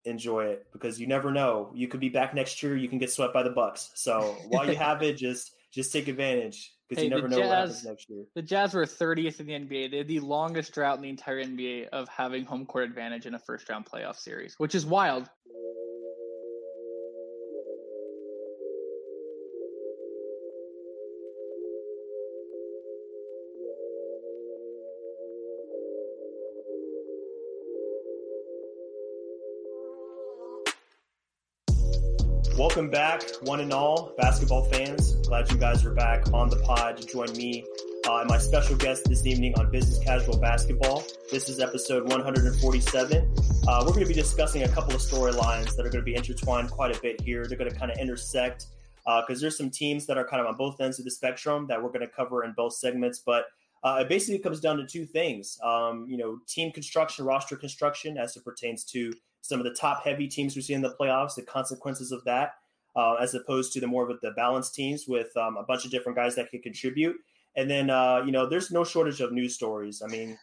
enjoy it because you never know. You could be back next year. You can get swept by the Bucks. So while you have it, just take advantage because you never know what happens next year. The Jazz were 30th in the NBA. They had the longest drought in the entire NBA of having home court advantage in a first-round playoff series, which is wild. Welcome back, one and all, basketball fans. Glad you guys are back on the pod to join me and my special guest this evening on Business Casual Basketball. This is episode 147. We're going to be discussing a couple of storylines that are going to be intertwined quite a bit here. They're going to kind of intersect because there's some teams that are kind of on both ends of the spectrum that we're going to cover in both segments. But it basically comes down to two things, team construction, roster construction, as it pertains to some of the top-heavy teams we see in the playoffs, the consequences of that, as opposed to the more of the balanced teams with a bunch of different guys that can contribute. And then, there's no shortage of news stories. I mean,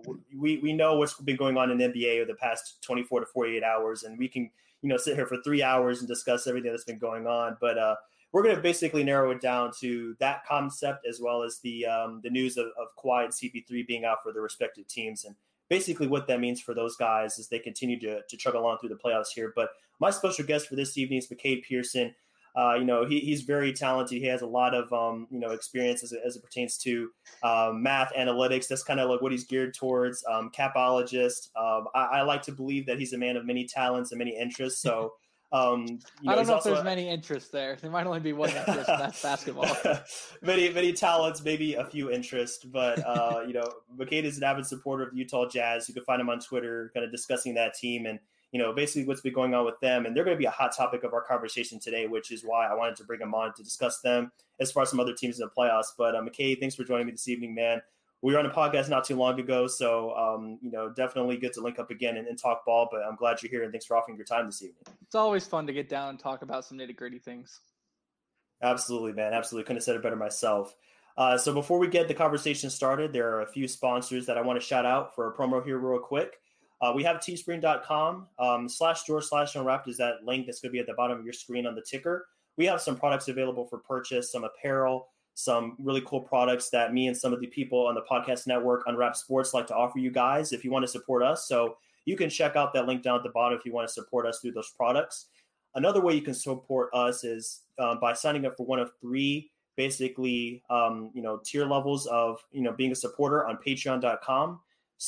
we know what's been going on in the NBA over the past 24 to 48 hours, and we can, sit here for 3 hours and discuss everything that's been going on. But we're going to basically narrow it down to that concept as well as the news of Kawhi and CP3 being out for their respective teams. And basically what that means for those guys as they continue to chug along through the playoffs here. But my special guest for this evening is McCade Pearson. He's very talented. He has a lot of, experience as it pertains to math, analytics. That's kind of like what he's geared towards. Capologist. I like to believe that he's a man of many talents and many interests. So, I don't know if there's many interests there. There might only be one interest, and that's basketball. many talents, maybe a few interests. But, McCade is an avid supporter of the Utah Jazz. You can find him on Twitter kind of discussing that team and, basically what's been going on with them. And they're going to be a hot topic of our conversation today, which is why I wanted to bring him on to discuss them as far as some other teams in the playoffs. But McCade, thanks for joining me this evening, man. We were on a podcast not too long ago, so, definitely good to link up again and talk ball. But I'm glad you're here, and thanks for offering your time this evening. It's always fun to get down and talk about some nitty-gritty things. Absolutely, man. Absolutely. Couldn't have said it better myself. So before we get the conversation started, there are a few sponsors that I want to shout out for a promo here real quick. We have teespring.com /store/unwrapped is that link that's going to be at the bottom of your screen on the ticker. We have some products available for purchase, some apparel, some really cool products that me and some of the people on the podcast network, Unwrapped Sports, like to offer you guys if you want to support us. So you can check out that link down at the bottom if you want to support us through those products. Another way you can support us is by signing up for one of three basically tier levels of being a supporter on patreon.com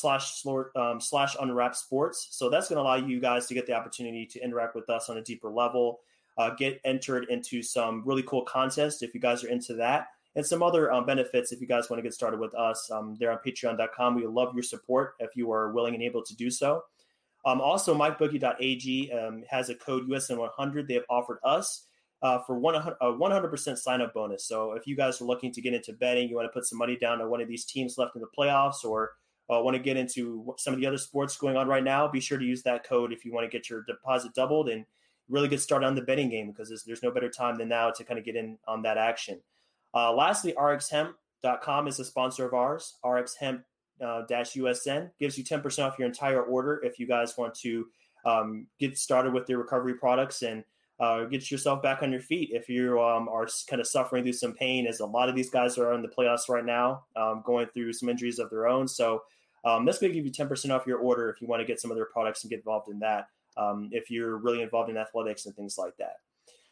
/unwrapped sports. So that's going to allow you guys to get the opportunity to interact with us on a deeper level, get entered into some really cool contests if you guys are into that, and some other benefits if you guys want to get started with us there on patreon.com. We love your support if you are willing and able to do so. Also, mybookie.ag has a code USN100 they have offered us for 100% sign-up bonus. So if you guys are looking to get into betting, you want to put some money down on one of these teams left in the playoffs, or want to get into some of the other sports going on right now, be sure to use that code if you want to get your deposit doubled and really get started on the betting game, because there's no better time than now to kind of get in on that action. Lastly, rxhemp.com is a sponsor of ours. rxhemp-usn gives you 10% off your entire order if you guys want to get started with their recovery products and get yourself back on your feet if you are kind of suffering through some pain, as a lot of these guys are in the playoffs right now, going through some injuries of their own. So that's going to give you 10% off your order if you want to get some of their products and get involved in that, if you're really involved in athletics and things like that.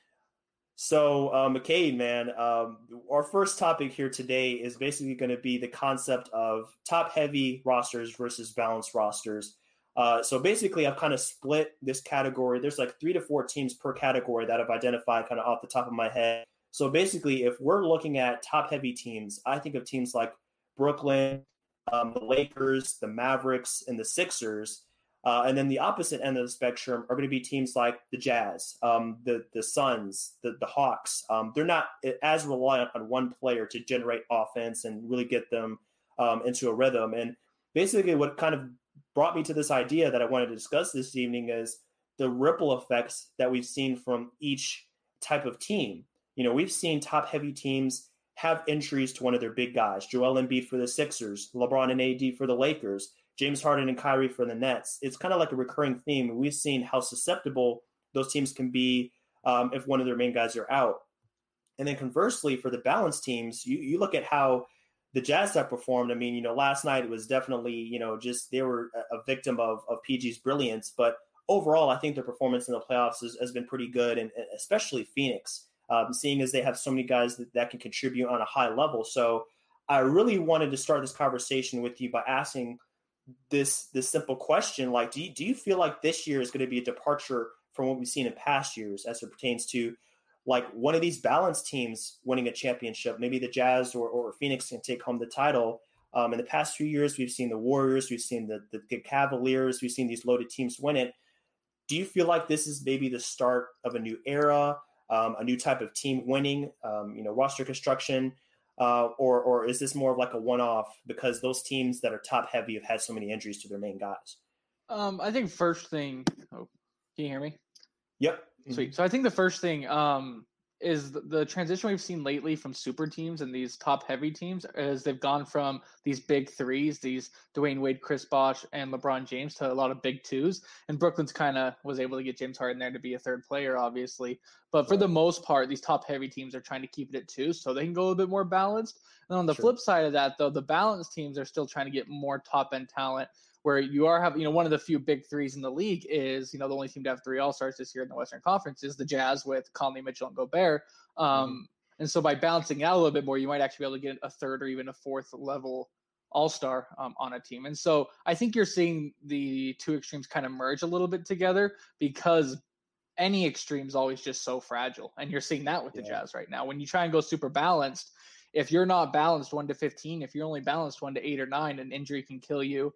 So, McCade, man, our first topic here today is basically going to be the concept of top-heavy rosters versus balanced rosters. So basically, I've kind of split this category. There's like 3 to 4 teams per category that I've identified kind of off the top of my head. So basically, if we're looking at top-heavy teams, I think of teams like Brooklyn, the Lakers, the Mavericks, and the Sixers. And then the opposite end of the spectrum are going to be teams like the Jazz, the Suns, the Hawks. They're not as reliant on one player to generate offense and really get them into a rhythm. And basically what kind of brought me to this idea that I wanted to discuss this evening is the ripple effects that we've seen from each type of team. We've seen top-heavy teams have injuries to one of their big guys. Joel Embiid for the Sixers, LeBron and AD for the Lakers, James Harden and Kyrie for the Nets. It's kind of like a recurring theme. We've seen how susceptible those teams can be if one of their main guys are out. And then conversely, for the balanced teams, you look at how the Jazz have performed. I mean, last night it was definitely, just they were a victim of PG's brilliance. But overall, I think their performance in the playoffs has been pretty good, and especially Phoenix, seeing as they have so many guys that can contribute on a high level. So I really wanted to start this conversation with you by asking this simple question. Like, do you feel like this year is going to be a departure from what we've seen in past years as it pertains to like one of these balanced teams winning a championship? Maybe the Jazz or Phoenix can take home the title. In the past few years, we've seen the Warriors, we've seen the Cavaliers, we've seen these loaded teams win it. Do you feel like this is maybe the start of a new era, a new type of team winning, roster construction, or is this more of like a one-off because those teams that are top heavy have had so many injuries to their main guys? I think first thing, can you hear me? Yep. Sweet. So I think the first thing is the transition we've seen lately from super teams and these top heavy teams as they've gone from these big threes, these Dwayne Wade, Chris Bosh, and LeBron James to a lot of big twos. And Brooklyn's kind of was able to get James Harden there to be a third player, obviously. But for the most part, these top heavy teams are trying to keep it at two so they can go a little bit more balanced. And on the flip side of that, though, the balanced teams are still trying to get more top end talent, where you are having, one of the few big threes in the league is, the only team to have 3 All-Stars this year in the Western Conference is the Jazz with Conley, Mitchell, and Gobert. And so by balancing out a little bit more, you might actually be able to get a third or even a fourth level All-Star on a team. And so I think you're seeing the two extremes kind of merge a little bit together because any extreme is always just so fragile. And you're seeing that with the Jazz right now. When you try and go super balanced, if you're not balanced 1 to 15, if you're only balanced 1 to 8 or 9, an injury can kill you.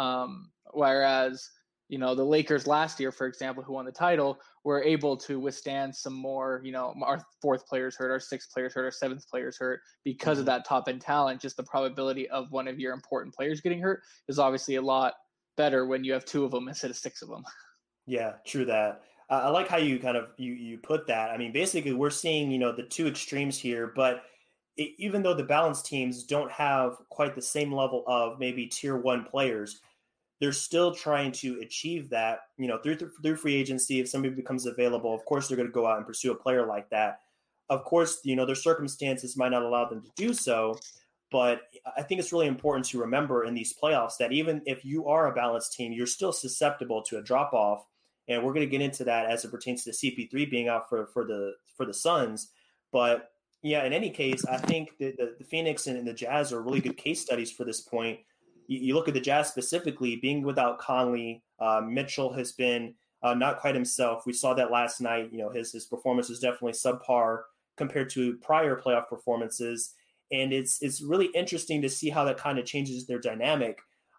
Whereas, the Lakers last year, for example, who won the title, were able to withstand some more, our fourth player's hurt, our sixth player's hurt, our seventh player's hurt because of that top end talent. Just the probability of one of your important players getting hurt is obviously a lot better when you have 2 of them instead of 6 of them. Yeah, true that. I like how you kind of you put that. I mean, basically, we're seeing the two extremes here, but even though the balanced teams don't have quite the same level of maybe tier 1 players, they're still trying to achieve that, through free agency. If somebody becomes available, of course, they're going to go out and pursue a player like that. Of course, their circumstances might not allow them to do so. But I think it's really important to remember in these playoffs that even if you are a balanced team, you're still susceptible to a drop off. And we're going to get into that as it pertains to CP3 being out for the Suns. But yeah, in any case, I think that the Phoenix and the Jazz are really good case studies for this point. You look at the Jazz specifically, being without Conley, Mitchell has been not quite himself. We saw that last night. His performance was definitely subpar compared to prior playoff performances. And it's really interesting to see how that kind of changes their dynamic.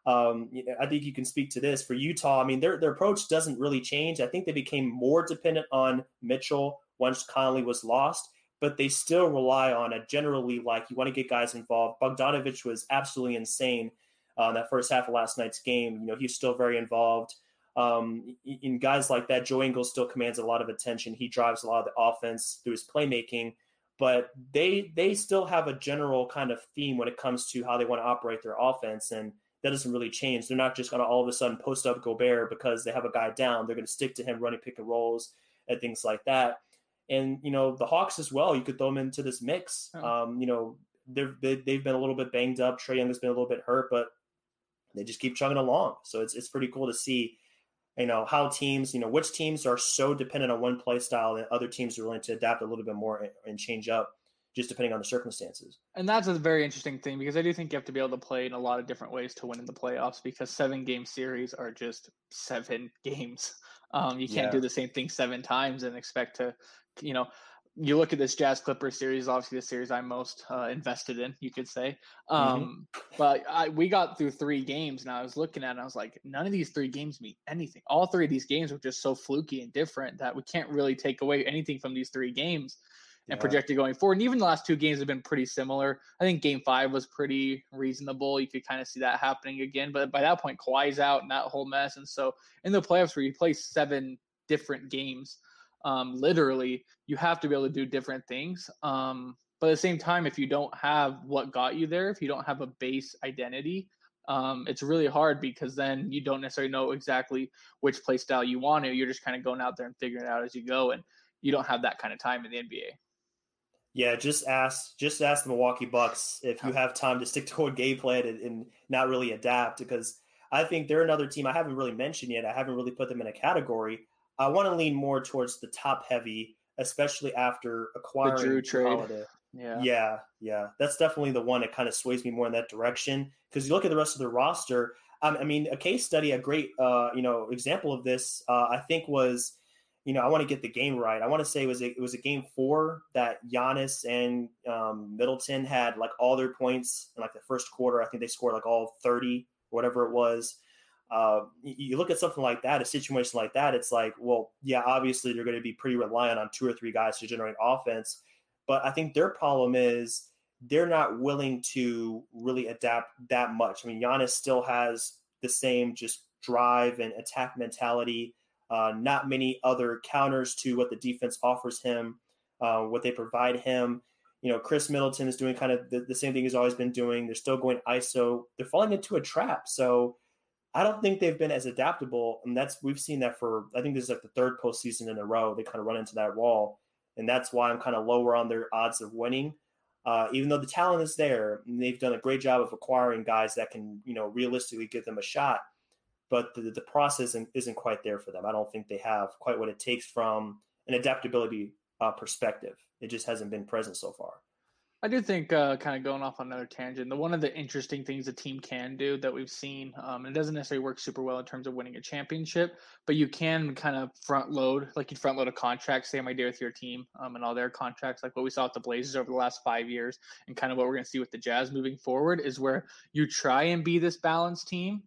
I think you can speak to this for Utah. I mean, their approach doesn't really change. I think they became more dependent on Mitchell once Conley was lost, but they still rely on a generally like you want to get guys involved. Bogdanovich was absolutely insane that first half of last night's game. He's still very involved. In guys like that, Joe Ingles still commands a lot of attention. He drives a lot of the offense through his playmaking, but they still have a general kind of theme when it comes to how they want to operate their offense, and that doesn't really change. They're not just going to all of a sudden post up Gobert because they have a guy down. They're going to stick to him running pick and rolls and things like that. And, the Hawks as well, you could throw them into this mix. They've been a little bit banged up. Trae Young has been a little bit hurt, but they just keep chugging along. So it's pretty cool to see, how teams, which teams are so dependent on one play style and other teams are willing to adapt a little bit more and change up just depending on the circumstances. And that's a very interesting thing because I do think you have to be able to play in a lot of different ways to win in the playoffs because 7-game series are just 7 games. You can't do the same thing 7 times and expect to, you look at this Jazz Clippers series, obviously the series I'm most invested in, you could say. But we got through 3 games and I was looking at it and I was like, none of these 3 games mean anything. All 3 of these games were just so fluky and different that we can't really take away anything from these 3 games and project it going forward. And even the last 2 games have been pretty similar. I think game 5 was pretty reasonable. You could kind of see that happening again. But by that point, Kawhi's out and that whole mess. And so in the playoffs where you play 7 different games, literally, you have to be able to do different things. But at the same time, if you don't have what got you there, if you don't have a base identity, it's really hard because then you don't necessarily know exactly which play style you want to. You're just kind of going out there and figuring it out as you go, and you don't have that kind of time in the NBA. Yeah, just ask the Milwaukee Bucks if you have time to stick to one game plan and not really adapt, because I think they're another team I haven't really mentioned yet. I haven't really put them in a category. I want to lean more towards the top heavy, especially after The acquiring Drew Drew trade. Holiday. Yeah. Yeah. That's definitely the one that kind of sways me more in that direction. Because you look at the rest of the roster. I mean, a case study, a great example of this, I think was, I want to get the game right. I want to say it was a game 4 that Giannis and Middleton had like all their points in like the first quarter. I think they scored like all 30, whatever it was. You look at something like that, a situation like that, it's like, well, yeah, obviously they're going to be pretty reliant on 2 or 3 guys to generate offense. But I think their problem is they're not willing to really adapt that much. I mean, Giannis still has the same just drive and attack mentality. Not many other counters to what the defense offers him, what they provide him. Chris Middleton is doing kind of the same thing he's always been doing. They're still going ISO. They're falling into a trap. So I don't think they've been as adaptable. And we've seen that I think this is like the 3rd postseason in a row. They kind of run into that wall. And that's why I'm kind of lower on their odds of winning. Even though the talent is there, and they've done a great job of acquiring guys that can, realistically give them a shot. But the process isn't quite there for them. I don't think they have quite what it takes from an adaptability perspective. It just hasn't been present so far. I do think, kind of going off on another tangent, one of the interesting things a team can do that we've seen, it doesn't necessarily work super well in terms of winning a championship, but you can kind of front load, like you'd front load a contract, same idea with your team and all their contracts, like what we saw with the Blazers over the last 5 years, and kind of what we're going to see with the Jazz moving forward is where you try and be this balanced team.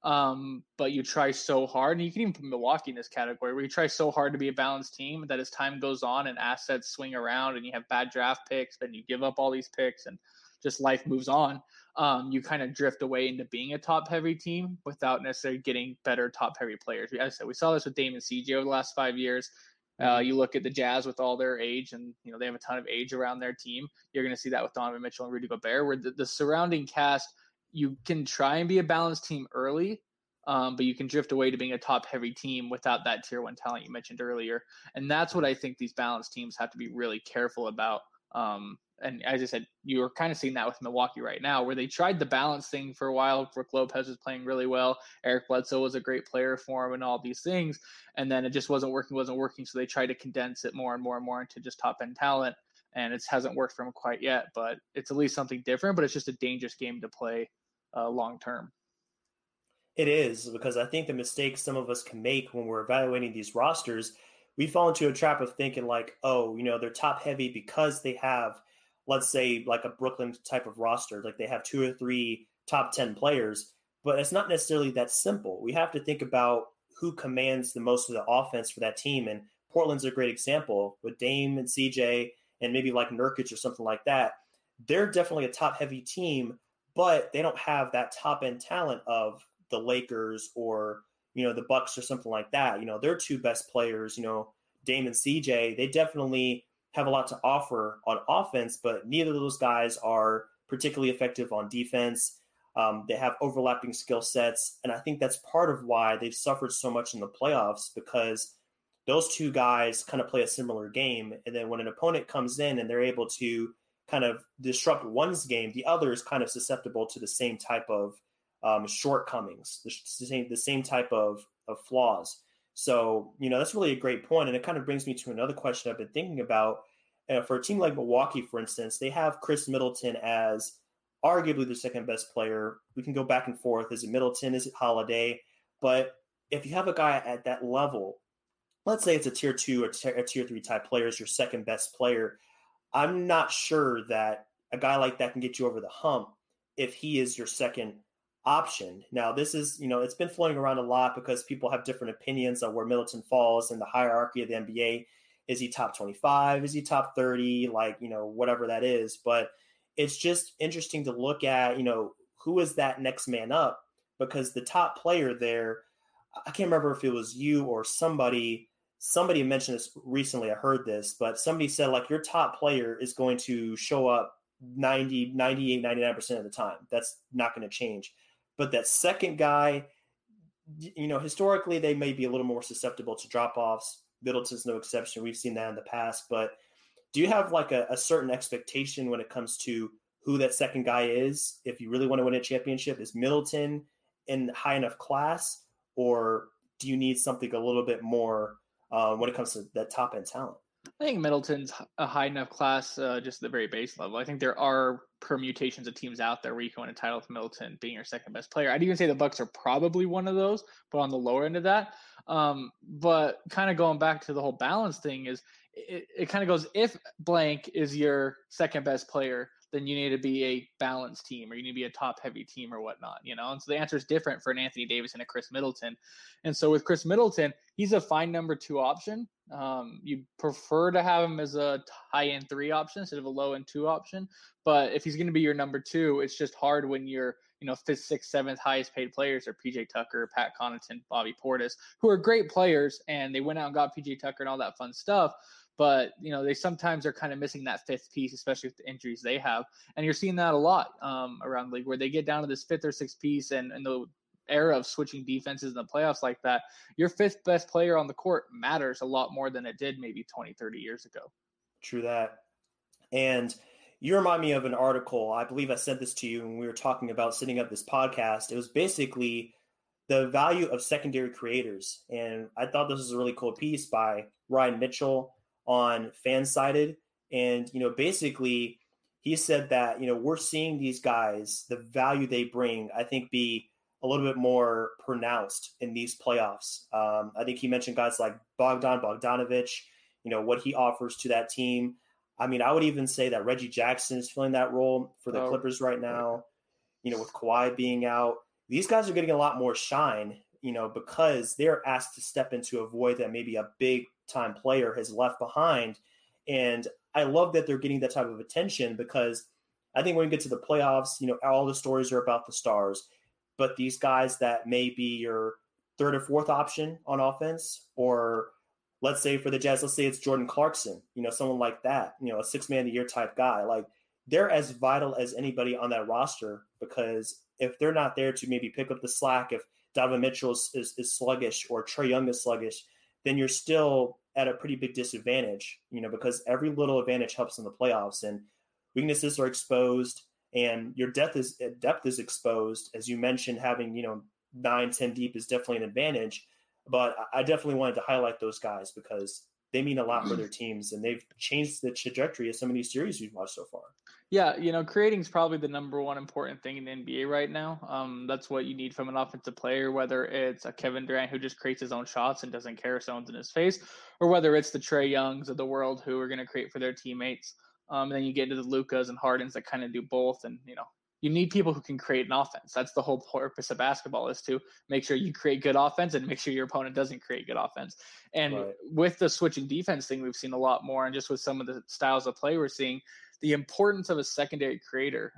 But you try so hard, and you can even put Milwaukee in this category, where you try so hard to be a balanced team that as time goes on and assets swing around and you have bad draft picks, and you give up all these picks and just life moves on, you kind of drift away into being a top heavy team without necessarily getting better top heavy players. As I said, we saw this with Dame and CJ over the last 5 years. You look at the Jazz with all their age, and they have a ton of age around their team. You're going to see that with Donovan Mitchell and Rudy Gobert, where the surrounding cast, you can try and be a balanced team early, but you can drift away to being a top-heavy team without that tier 1 talent you mentioned earlier. And that's what I think these balanced teams have to be really careful about. And as I said, you're kind of seeing that with Milwaukee right now, where they tried the balance thing for a while. Brook Lopez was playing really well. Eric Bledsoe was a great player for him and all these things. And then it just wasn't working. So they tried to condense it more and more and more into just top-end talent. And it hasn't worked for them quite yet, but it's at least something different. But it's just a dangerous game to play long term. It is, because I think the mistake some of us can make when we're evaluating these rosters, we fall into a trap of thinking like, oh, they're top heavy because they have, let's say, like a Brooklyn type of roster, like they have 2 or 3 top 10 players, but it's not necessarily that simple. We have to think about who commands the most of the offense for that team. And Portland's a great example with Dame and CJ and maybe like Nurkic or something like that. They're definitely a top heavy team, but they don't have that top end talent of the Lakers or, the Bucks or something like that. Their 2 best players, Dame and CJ, they definitely have a lot to offer on offense, but neither of those guys are particularly effective on defense. They have overlapping skill sets. And I think that's part of why they've suffered so much in the playoffs, because those 2 guys kind of play a similar game. And then when an opponent comes in and they're able to kind of disrupt one's game, the other is kind of susceptible to the same type of shortcomings, the same type of flaws. So, that's really a great point. And it kind of brings me to another question I've been thinking about. For a team like Milwaukee, for instance, they have Chris Middleton as arguably the second best player. We can go back and forth. Is it Middleton? Is it Holiday? But if you have a guy at that level, let's say it's a tier 2 or a tier 3 type player as your second best player, I'm not sure that a guy like that can get you over the hump if he is your second option. Now, this is, it's been floating around a lot because people have different opinions on where Middleton falls in the hierarchy of the NBA. Is he top 25? Is he top 30? Like, whatever that is. But it's just interesting to look at, who is that next man up? Because the top player there, I can't remember if it was you or somebody mentioned this recently. I heard this, but somebody said like your top player is going to show up 90, 98, 99% of the time. That's not going to change. But that second guy, historically they may be a little more susceptible to drop-offs. Middleton's no exception. We've seen that in the past. But do you have like a certain expectation when it comes to who that second guy is? If you really want to win a championship, is Middleton in high enough class, or do you need something a little bit more when it comes to that top end talent? I think Middleton's a high enough class, just at the very base level. I think there are permutations of teams out there where you can win a title with Middleton being your second best player. I'd even say the Bucks are probably one of those, but on the lower end of that. But kind of going back to the whole balance thing is it kind of goes, if blank is your second best player, then you need to be a balanced team, or you need to be a top heavy team or whatnot, And so the answer is different for an Anthony Davis and a Chris Middleton. And so with Chris Middleton, he's a fine number 2 option. You prefer to have him as a high end 3 option instead of a low end 2 option. But if he's going to be your number 2, it's just hard when you're, 5th, 6th, 7th highest paid players are PJ Tucker, Pat Connaughton, Bobby Portis, who are great players, and they went out and got PJ Tucker and all that fun stuff. But, they sometimes are kind of missing that 5th piece, especially with the injuries they have. And you're seeing that a lot around the league, where they get down to this 5th or 6th piece, and the era of switching defenses in the playoffs like that, your 5th best player on the court matters a lot more than it did maybe 20, 30 years ago. True that. And you remind me of an article. I believe I sent this to you when we were talking about setting up this podcast. It was basically the value of secondary creators. And I thought this was a really cool piece by Ryan Mitchell on Fansided. And, basically he said that, we're seeing these guys, the value they bring, I think, be a little bit more pronounced in these playoffs. I think he mentioned guys like Bogdanovich, what he offers to that team. I mean, I would even say that Reggie Jackson is filling that role for the Clippers right now, with Kawhi being out. These guys are getting a lot more shine, because they're asked to step into a void that maybe a big time player has left behind. And I love that they're getting that type of attention, because I think when we get to the playoffs, all the stories are about the stars, but these guys that may be your 3rd or 4th option on offense, or let's say for the Jazz, let's say it's Jordan Clarkson, someone like that, a 6-man of the year type guy, like they're as vital as anybody on that roster, because if they're not there to maybe pick up the slack, if Donovan Mitchell is sluggish or Trae Young is sluggish, then you're still at a pretty big disadvantage, because every little advantage helps in the playoffs, and weaknesses are exposed and your depth is exposed. As you mentioned, having, 9, 10 deep is definitely an advantage, but I definitely wanted to highlight those guys because they mean a lot for their teams, and they've changed the trajectory of some of these series we've watched so far. Yeah, creating is probably the number one important thing in the NBA right now. That's what you need from an offensive player, whether it's a Kevin Durant who just creates his own shots and doesn't care if someone's in his face, or whether it's the Trae Youngs of the world who are going to create for their teammates. And then you get into the Lucas and Hardens that kind of do both. And, you need people who can create an offense. That's the whole purpose of basketball, is to make sure you create good offense and make sure your opponent doesn't create good offense. And with the switching defense thing, we've seen a lot more. And just with some of the styles of play we're seeing, the importance of a secondary creator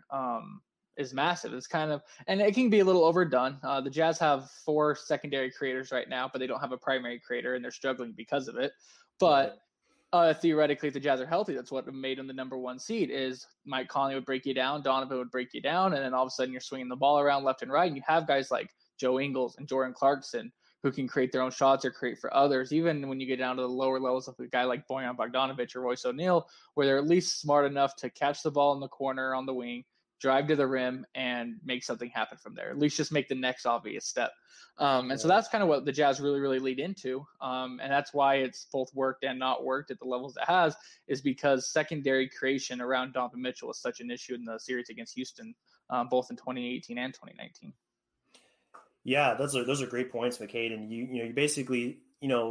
is massive. It's kind of, and it can be a little overdone. The Jazz have 4 secondary creators right now, but they don't have a primary creator, and they're struggling because of it. But theoretically, if the Jazz are healthy, that's what made them the number 1 seed. Is Mike Conley would break you down, Donovan would break you down, and then all of a sudden you're swinging the ball around left and right, and you have guys like Joe Ingles and Jordan Clarkson who can create their own shots or create for others. Even when you get down to the lower levels of a guy like Bojan Bogdanovic or Royce O'Neal, where they're at least smart enough to catch the ball in the corner on the wing, drive to the rim, and make something happen from there. At least just make the next obvious step. So that's kind of what the Jazz really, really lead into. And that's why it's both worked and not worked at the levels it has, is because secondary creation around Donovan Mitchell was such an issue in the series against Houston, both in 2018 and 2019. Yeah, those are great points, McCade. And you basically,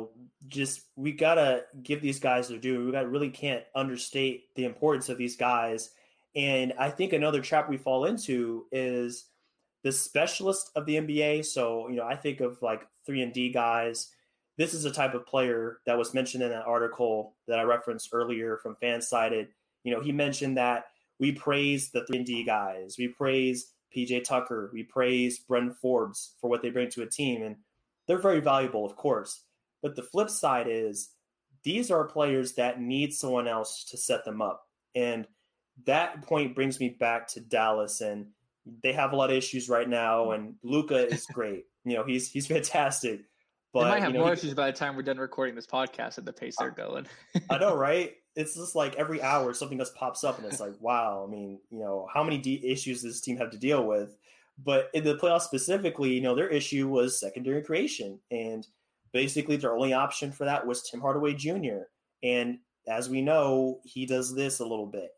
we gotta give these guys their due. We can't understate the importance of these guys. And I think another trap we fall into is the specialist of the NBA. So, I think of like 3-and-D guys. This is a type of player that was mentioned in that article that I referenced earlier from Fansided. He mentioned that we praise the 3-and-D guys. We praise PJ Tucker. We praise Bryn Forbes for what they bring to a team. And they're very valuable, of course. But the flip side is these are players that need someone else to set them up. And that point brings me back to Dallas and, they have a lot of issues right now, and Luka is great. He's fantastic. But they might have more issues by the time we're done recording this podcast at the pace they're going. I know, right? It's just like every hour something else pops up, and it's like, wow. I mean, how many issues does this team have to deal with? But in the playoffs specifically, their issue was secondary creation, and basically their only option for that was Tim Hardaway Jr. And as we know, he does this a little bit.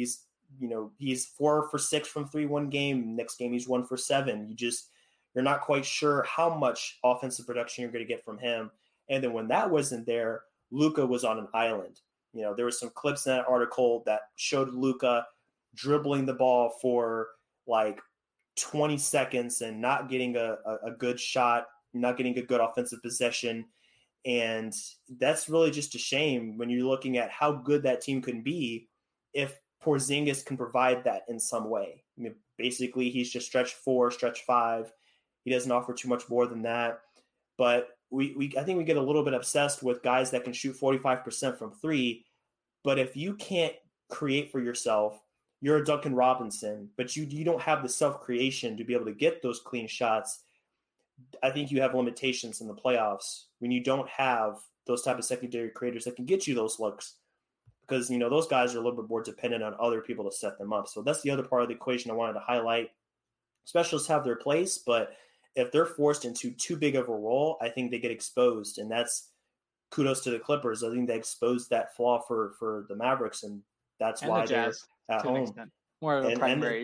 He's 4 for 6 from 3 one game. Next game he's 1 for 7. You're not quite sure how much offensive production you're going to get from him. And then when that wasn't there, Luka was on an island. There were some clips in that article that showed Luka dribbling the ball for like 20 seconds and not getting a good shot, not getting a good offensive possession. And that's really just a shame when you're looking at how good that team can be if Porzingis can provide that in some way. Basically, he's just stretch 4, stretch 5. He doesn't offer too much more than that. But I think we get a little bit obsessed with guys that can shoot 45% from 3. But if you can't create for yourself, you're a Duncan Robinson, but you don't have the self-creation to be able to get those clean shots. I think you have limitations in the playoffs when you don't have those type of secondary creators that can get you those looks, because those guys are a little bit more dependent on other people to set them up. So that's the other part of the equation I wanted to highlight. Specialists have their place, but if they're forced into too big of a role, I think they get exposed, and that's kudos to the Clippers. I think they exposed that flaw for the Mavericks, and that's why they're at home. More of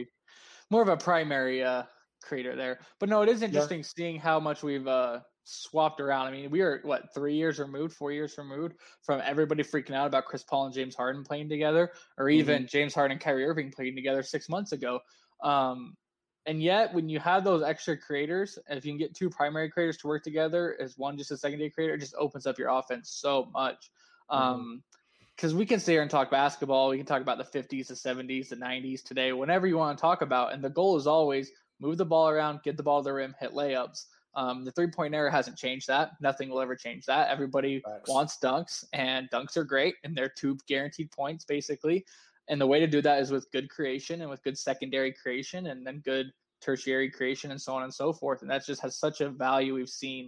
a primary creator there. But no, it is interesting seeing how much we've swapped around. I mean, we are 4 years removed from everybody freaking out about Chris Paul and James Harden playing together, or even James Harden and Kyrie Irving playing together 6 months ago. And yet, when you have those extra creators, if you can get 2 primary creators to work together as one just a secondary creator, it just opens up your offense so much. Because we can sit here and talk basketball. We can talk about the 50s, the 70s, the 90s today, whenever you want to talk about. And the goal is always move the ball around, get the ball to the rim, hit layups. The three-point era hasn't changed that. Nothing will ever change that. Everybody wants dunks, and dunks are great, and they're 2 guaranteed points, basically. And the way to do that is with good creation and with good secondary creation and then good tertiary creation and so on and so forth. And that just has such a value we've seen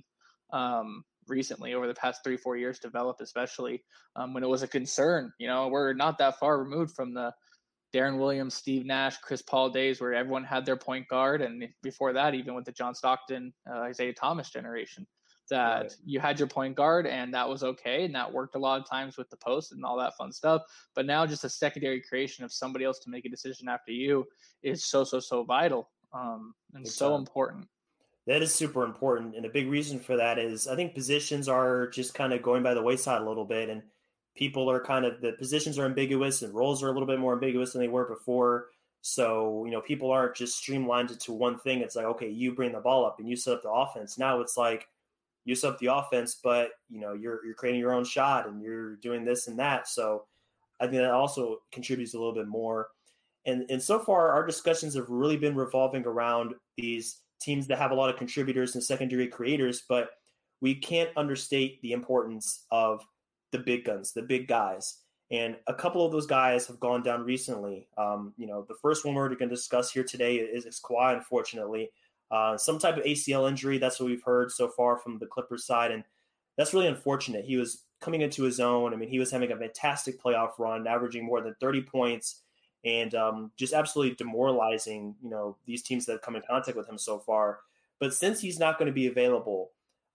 recently over the past 3-4 years develop, especially when it was a concern. We're not that far removed from the Darren Williams, Steve Nash, Chris Paul days where everyone had their point guard. And before that, even with the John Stockton, Isaiah Thomas generation, that you had your point guard and that was okay. And that worked a lot of times with the post and all that fun stuff. But now just a secondary creation of somebody else to make a decision after you is so vital and so important. That is super important. And a big reason for that is I think positions are just kind of going by the wayside a little bit. And people are the positions are ambiguous and roles are a little bit more ambiguous than they were before. So, people aren't just streamlined into one thing. It's like, okay, you bring the ball up and you set up the offense. Now it's like, you set up the offense, but you're creating your own shot and you're doing this and that. So I think that also contributes a little bit more. And so far, our discussions have really been revolving around these teams that have a lot of contributors and secondary creators, but we can't understate the importance of the big guns, the big guys. And a couple of those guys have gone down recently. The first one we're going to discuss here today is Kawhi, unfortunately. Some type of ACL injury, that's what we've heard so far from the Clippers side, and that's really unfortunate. He was coming into his own. I mean, he was having a fantastic playoff run, averaging more than 30 points, and just absolutely demoralizing, these teams that have come in contact with him so far. But since he's not going to be available,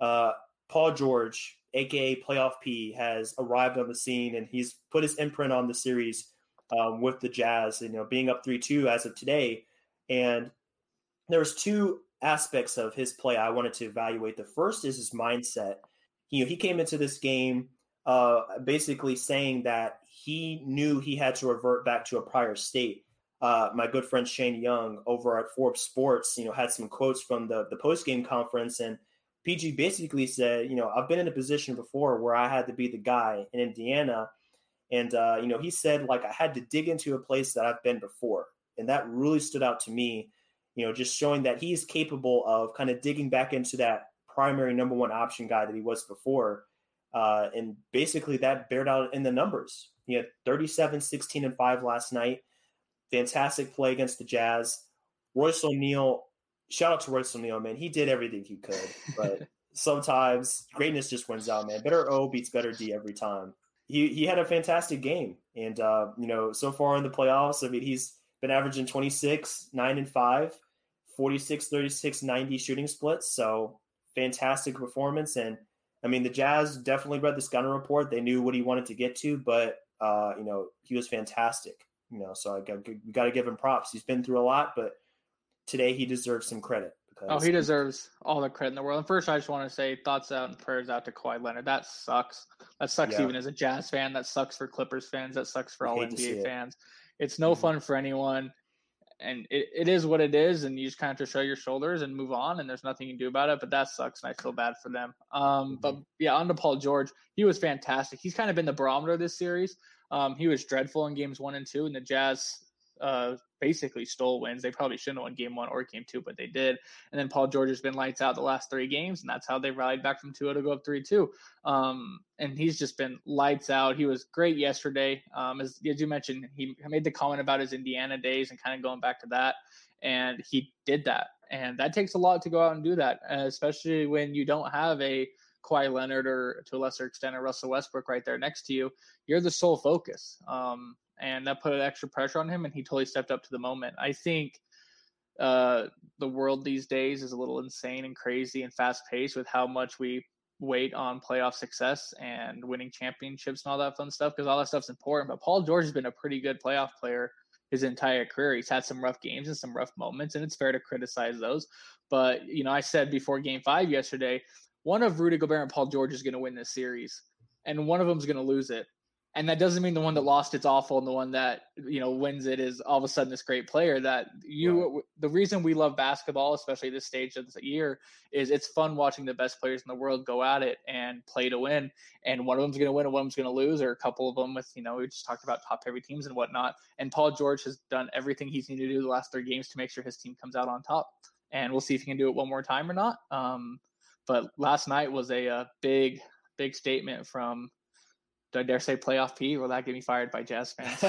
Paul George, a.k.a. Playoff P, has arrived on the scene, and he's put his imprint on the series with the Jazz, being up 3-2 as of today. And there was 2 aspects of his play I wanted to evaluate. The first is his mindset. He came into this game basically saying that he knew he had to revert back to a prior state. My good friend Shane Young over at Forbes Sports, had some quotes from the post-game conference, and PG basically said, I've been in a position before where I had to be the guy in Indiana. And, he said, I had to dig into a place that I've been before. And that really stood out to me, just showing that he's capable of kind of digging back into that primary number 1 option guy that he was before. And basically that bared out in the numbers. He had 37, 16, and 5 last night. Fantastic play against the Jazz. Royce O'Neal, shout out to Royce O'Neal, man. He did everything he could, but sometimes greatness just wins out, man. Better O beats better D every time. He had a fantastic game, and so far in the playoffs, I mean, he's been averaging 26, 9 and 5, 46, 36, 90 shooting splits. So fantastic performance, and I mean, the Jazz definitely read the scouting report. They knew what he wanted to get to, but he was fantastic. So we got to give him props. He's been through a lot, but today he deserves some credit. He deserves all the credit in the world. And first, I just want to say thoughts out and prayers out to Kawhi Leonard. That sucks. That sucks even as a Jazz fan. That sucks for Clippers fans. That sucks for all NBA fans. It's no fun for anyone. And it is what it is. And you just kind of have to show your shoulders and move on. And there's nothing you can do about it. But that sucks. And I feel bad for them. But yeah, on to Paul George. He was fantastic. He's kind of been the barometer of this series. He was dreadful in games 1 and 2. And the Jazz basically stole wins. They probably shouldn't have won game 1 or game 2, but they did. And then Paul George has been lights out the last 3 games, and that's how they rallied back from 2-0 to go up 3-2. And he's just been lights out. He was great yesterday. As you mentioned, he made the comment about his Indiana days and kind of going back to that, and he did that. And that takes a lot to go out and do that, especially when you don't have a Kawhi Leonard or to a lesser extent a Russell Westbrook right there next to you. You're the sole focus. And that put extra pressure on him, and he totally stepped up to the moment. I think the world these days is a little insane and crazy and fast-paced with how much we wait on playoff success and winning championships and all that fun stuff, because all that stuff's important. But Paul George has been a pretty good playoff player his entire career. He's had some rough games and some rough moments, and it's fair to criticize those. But, I said before Game 5 yesterday, one of Rudy Gobert and Paul George is going to win this series, and one of them is going to lose it. And that doesn't mean the one that lost it's awful and the one that, wins it is all of a sudden this great player. The reason we love basketball, especially this stage of the year, is it's fun watching the best players in the world go at it and play to win. And one of them's going to win and one of them's going to lose, or a couple of them with, we just talked about top heavy teams and whatnot. And Paul George has done everything he's needed to do the last 3 games to make sure his team comes out on top. And we'll see if he can do it one more time or not. But last night was a big, big statement from, do I dare say playoff P? Will that get me fired by Jazz fans?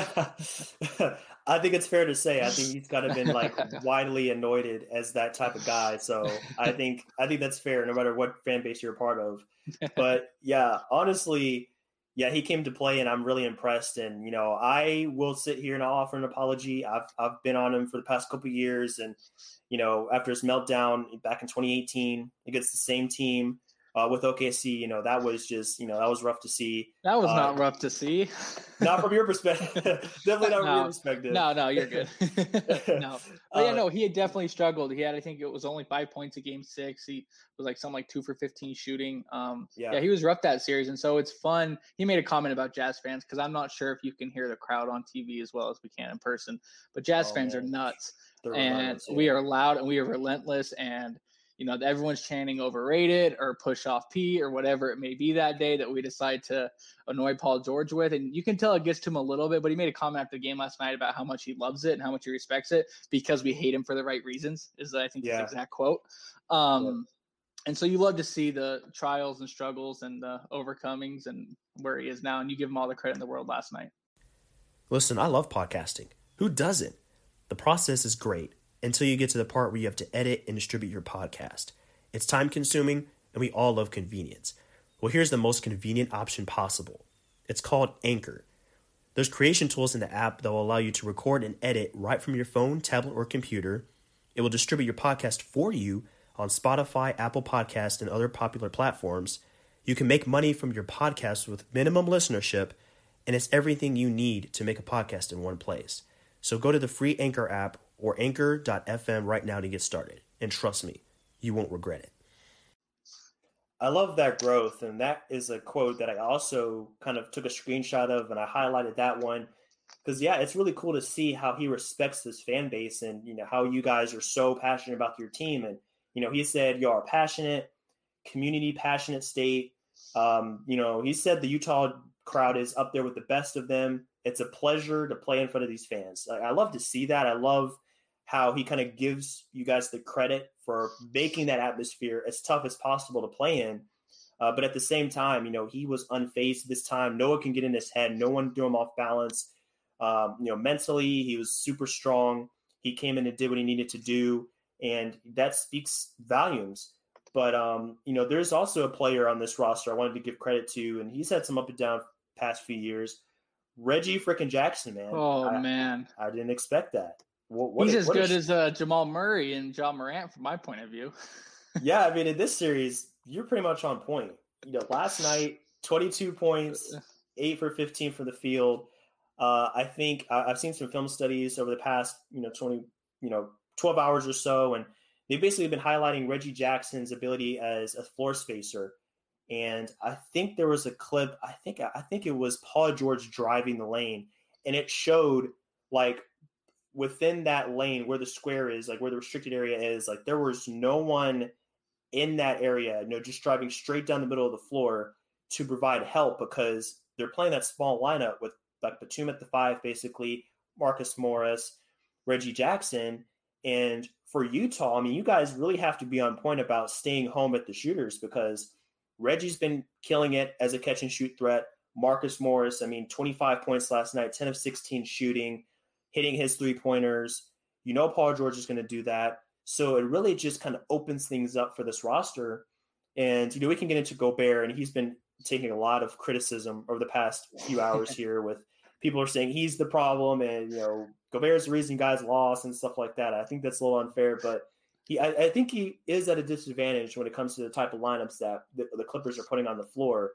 I think it's fair to say. I think he's kind of been widely anointed as that type of guy. So I think that's fair, no matter what fan base you're a part of. But yeah, honestly, he came to play, and I'm really impressed. And I will sit here and I'll offer an apology. I've been on him for the past couple of years, and after his meltdown back in 2018 against the same team. With OKC, that was just, that was rough to see. That was not rough to see. Not from your perspective. Definitely not from your perspective. No, you're good. No. But he had definitely struggled. He had, I think it was only 5 points in game 6. He was something like 2 for 15 shooting. He was rough that series. And so it's fun. He made a comment about Jazz fans, because I'm not sure if you can hear the crowd on TV as well as we can in person. But Jazz fans are nuts. And we are loud and we are relentless. And everyone's chanting overrated or push off P or whatever it may be that day that we decide to annoy Paul George with. And you can tell it gets to him a little bit, but he made a comment after the game last night about how much he loves it and how much he respects it because we hate him for the right reasons, is I think his exact quote. And so you love to see the trials and struggles and the overcomings and where he is now. And you give him all the credit in the world last night. Listen, I love podcasting. Who doesn't? The process is great until you get to the part where you have to edit and distribute your podcast. It's time consuming, and we all love convenience. Well, here's the most convenient option possible. It's called Anchor. There's creation tools in the app that will allow you to record and edit right from your phone, tablet, or computer. It will distribute your podcast for you on Spotify, Apple Podcasts, and other popular platforms. You can make money from your podcast with minimum listenership, and it's everything you need to make a podcast in one place. So go to the free Anchor app or anchor.fm right now to get started. And trust me, you won't regret it. I love that growth. And that is a quote that I also kind of took a screenshot of, and I highlighted that one. Because, it's really cool to see how he respects his fan base and, how you guys are so passionate about your team. And, he said, you are passionate, community passionate state. He said the Utah crowd is up there with the best of them. It's a pleasure to play in front of these fans. I love to see that. I love how he kind of gives you guys the credit for making that atmosphere as tough as possible to play in. But at the same time, he was unfazed this time. No one can get in his head. No one threw him off balance. Mentally, he was super strong. he came in and did what he needed to do, and that speaks volumes. But, there's also a player on this roster I wanted to give credit to, and he's had some up and down past few years. Reggie frickin' Jackson, man. Oh, man. I didn't expect that. He's as good as Jamal Murray and John Morant from my point of view. Yeah, I mean, in this series, you're pretty much on point. Last night, 22 points, 8 for 15 from the field. I think I've seen some film studies over the past, 12 hours or so, and they've basically been highlighting Reggie Jackson's ability as a floor spacer. And I think there was a clip, I think it was Paul George driving the lane, and it showed like within that lane where the square is, like where the restricted area is, like there was no one in that area, just driving straight down the middle of the floor to provide help, because they're playing that small lineup with like Batum at the 5, basically, Marcus Morris, Reggie Jackson. And for Utah, I mean, you guys really have to be on point about staying home at the shooters, because Reggie's been killing it as a catch and shoot threat. Marcus Morris, 25 points last night, 10 of 16 shooting, hitting his 3-pointers. Paul George is going to do that. So it really just kind of opens things up for this roster. And, we can get into Gobert, and he's been taking a lot of criticism over the past few hours here, with people are saying he's the problem, and, Gobert's the reason guys lost and stuff like that. I think that's a little unfair, but I think he is at a disadvantage when it comes to the type of lineups that the Clippers are putting on the floor.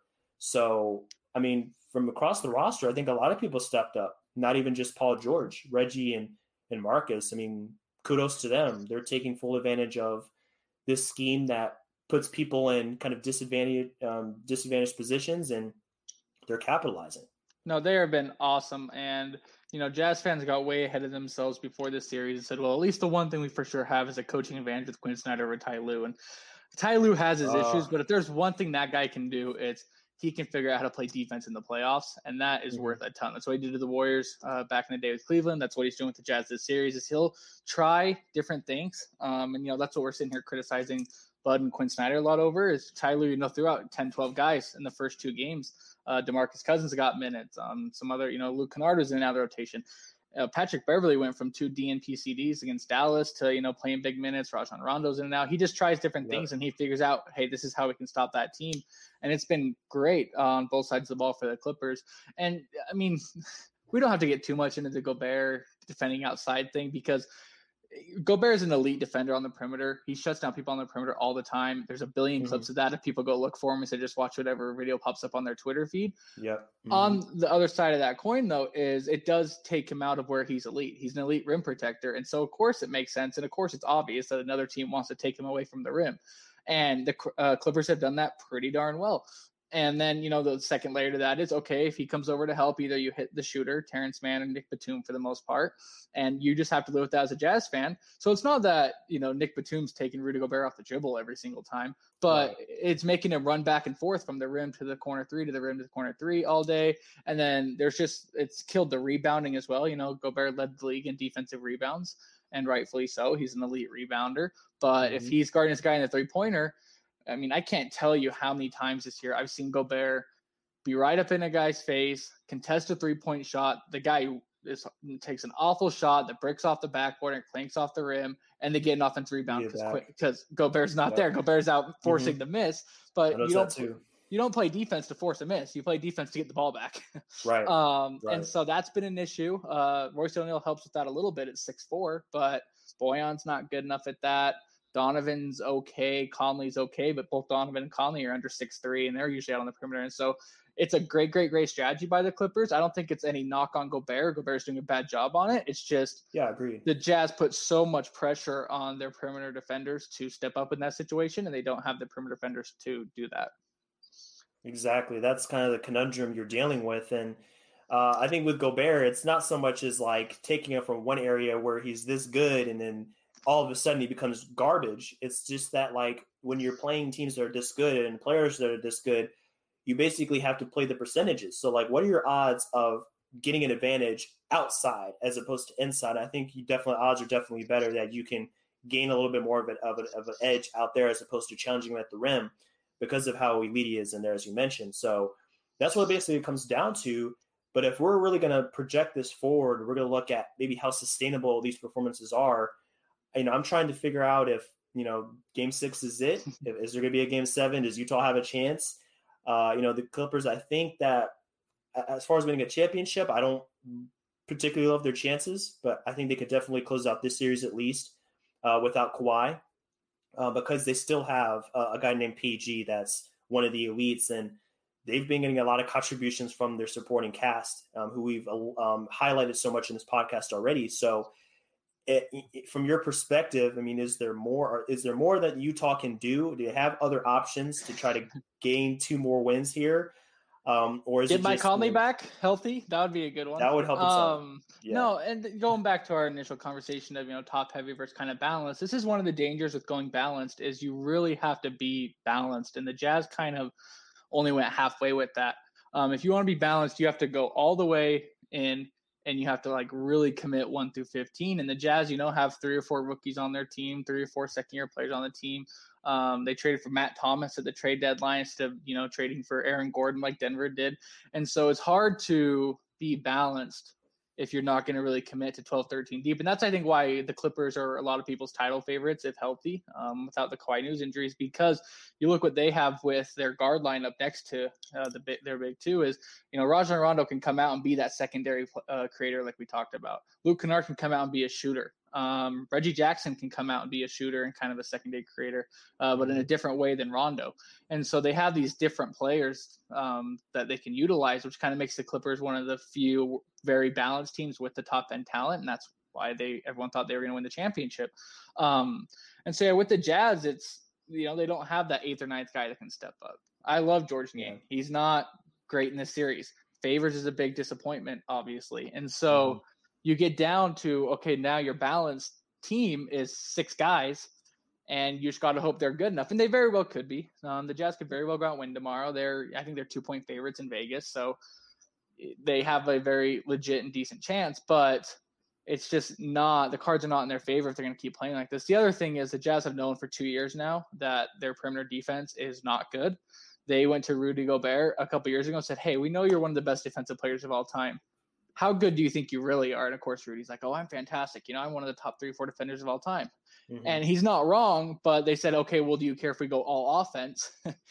So, from across the roster, I think a lot of people stepped up, not even just Paul George, Reggie and Marcus. Kudos to them. They're taking full advantage of this scheme that puts people in kind of disadvantaged positions, and they're capitalizing. No, they have been awesome. And, Jazz fans got way ahead of themselves before this series and said, well, at least the one thing we for sure have is a coaching advantage with Quinn Snyder over Ty Lue. And Ty Lue has his issues, but if there's one thing that guy can do, it's he can figure out how to play defense in the playoffs, and that is worth a ton. That's what he did to the Warriors back in the day with Cleveland. That's what he's doing with the Jazz this series, is he'll try different things. And, that's what we're sitting here criticizing Bud and Quinn Snyder a lot over, is Ty Lue, threw out 10, 12 guys in the first 2 games. DeMarcus Cousins got minutes. Some other, Luke Kennard was in and out of the rotation. Patrick Beverley went from 2 DNP CDs against Dallas to, playing big minutes. Rajon Rondo's in and out. He just tries different things, and he figures out, hey, this is how we can stop that team. And it's been great on both sides of the ball for the Clippers. And, we don't have to get too much into the Gobert defending outside thing, because Gobert is an elite defender on the perimeter. He shuts down people on the perimeter all the time. There's a billion clips of that. If people go look for him and say, just watch whatever video pops up on their Twitter feed. Yep. On the other side of that coin, though, is it does take him out of where he's elite. He's an elite rim protector. And so, of course, it makes sense. And, of course, it's obvious that another team wants to take him away from the rim. And the Clippers have done that pretty darn well. And then, the second layer to that is, okay, if he comes over to help, either you hit the shooter, Terrence Mann and Nick Batum for the most part, and you just have to live with that as a Jazz fan. So it's not that, Nick Batum's taking Rudy Gobert off the dribble every single time, but it's making him run back and forth from the rim to the corner 3 to the rim to the corner 3 all day. And then it's killed the rebounding as well. Gobert led the league in defensive rebounds, and rightfully so. He's an elite rebounder. But if he's guarding this guy in the 3-pointer, I can't tell you how many times this year I've seen Gobert be right up in a guy's face, contest a 3-point shot. The guy takes an awful shot that breaks off the backboard and clanks off the rim, and they get an offensive rebound because Gobert's not there. Gobert's out forcing the miss. But you don't play defense to force a miss. You play defense to get the ball back. Right. And so that's been an issue. Royce O'Neal helps with that a little bit at 6'4", but Bojan's not good enough at that. Donovan's okay. Conley's okay, but both Donovan and Conley are under 6'3", and they're usually out on the perimeter. And so it's a great, great, great strategy by the Clippers. I don't think it's any knock on Gobert. Gobert's doing a bad job on it. It's just agreed. The Jazz put so much pressure on their perimeter defenders to step up in that situation, and they don't have the perimeter defenders to do that. Exactly. That's kind of the conundrum you're dealing with. And I think with Gobert, it's not so much as like taking it from one area where he's this good and then all of a sudden he becomes garbage. It's just that, like, when you're playing teams that are this good and players that are this good, you basically have to play the percentages. So, like, what are your odds of getting an advantage outside as opposed to inside? I think odds are definitely better that you can gain a little bit more of an edge out there as opposed to challenging him at the rim because of how elite he is in there, as you mentioned. So that's what basically it comes down to. But if we're really going to project this forward, we're going to look at maybe how sustainable these performances are. I'm trying to figure out if, game 6 is it. Is there going to be a game 7? Does Utah have a chance? The Clippers, I think that as far as winning a championship, I don't particularly love their chances, but I think they could definitely close out this series at least without Kawhi because they still have a guy named PG that's one of the elites, and they've been getting a lot of contributions from their supporting cast, who we've highlighted so much in this podcast already. So from your perspective, is there more that Utah can do? Do they have other options to try to gain 2 more wins here? Or is Get it Mike just, Conley back healthy? That would be a good one. That would help us Yeah. No, and going back to our initial conversation of top heavy versus kind of balanced, this is one of the dangers with going balanced is you really have to be balanced, and the Jazz kind of only went halfway with that. If you want to be balanced, you have to go all the way in, and you have to really commit 1 through 15. And the Jazz, have 3 or 4 rookies on their team, 3 or 4 second-year players on the team. They traded for Matt Thomas at the trade deadline instead of, trading for Aaron Gordon like Denver did. And so it's hard to be balanced if you're not going to really commit to 12, 13 deep. And that's, I think, why the Clippers are a lot of people's title favorites if healthy, without the Kawhi news injuries, because you look what they have with their guard lineup next to their big 2 is, Rajon Rondo can come out and be that secondary creator like we talked about. Luke Kennard can come out and be a shooter. Reggie Jackson can come out and be a shooter and kind of a secondary creator, but in a different way than Rondo. And so they have these different players that they can utilize, which kind of makes the Clippers one of the few very balanced teams with the top end talent. And that's why everyone thought they were going to win the championship. And so with the Jazz, it's, they don't have that 8th or 9th guy that can step up. I love George Niang. He's not great in this series. Favors is a big disappointment, obviously. And so you get down to, okay, now your balanced team is 6 guys, and you just got to hope they're good enough. And they very well could be. The Jazz could very well go out and win tomorrow. I think they're 2-point favorites in Vegas. So they have a very legit and decent chance, but it's just not, the cards are not in their favor if they're going to keep playing like this. The other thing is the Jazz have known for 2 years now that their perimeter defense is not good. They went to Rudy Gobert a couple years ago and said, hey, we know you're one of the best defensive players of all time. How good do you think you really are? And of course, Rudy's like, oh, I'm fantastic. I'm one of the top 3 or 4 defenders of all time. And he's not wrong, but they said, okay, well, do you care if we go all offense?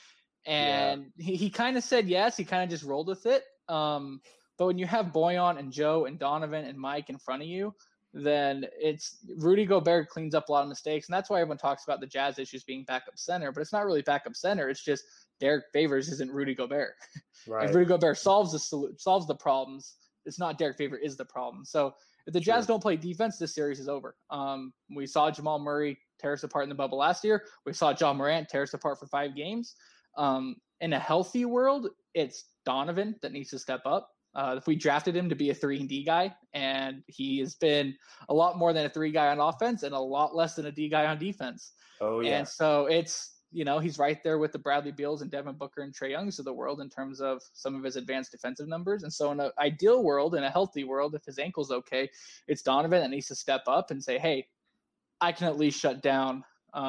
And he kind of said yes. He kind of just rolled with it. But when you have Bojan and Joe and Donovan and Mike in front of you, then it's Rudy Gobert cleans up a lot of mistakes. And that's why everyone talks about the Jazz issues being backup center, but it's not really backup center. It's just Derek Favors isn't Rudy Gobert. Right. If Rudy Gobert solves the problems, it's not Derek Favors is the problem. So if the Jazz don't play defense, this series is over. We saw Jamal Murray tear us apart in the bubble last year. We saw John Morant tear us apart for 5 games. In a healthy world, it's Donovan that needs to step up. If we drafted him to be a 3-and-D guy, and he has been a lot more than a 3 guy on offense and a lot less than a D guy on defense. Oh, yeah. And so it's, he's right there with the Bradley Beals and Devin Booker and Trae Youngs of the world in terms of some of his advanced defensive numbers. And so in an ideal world, in a healthy world, if his ankle's okay, it's Donovan that needs to step up and say, hey, I can at least shut down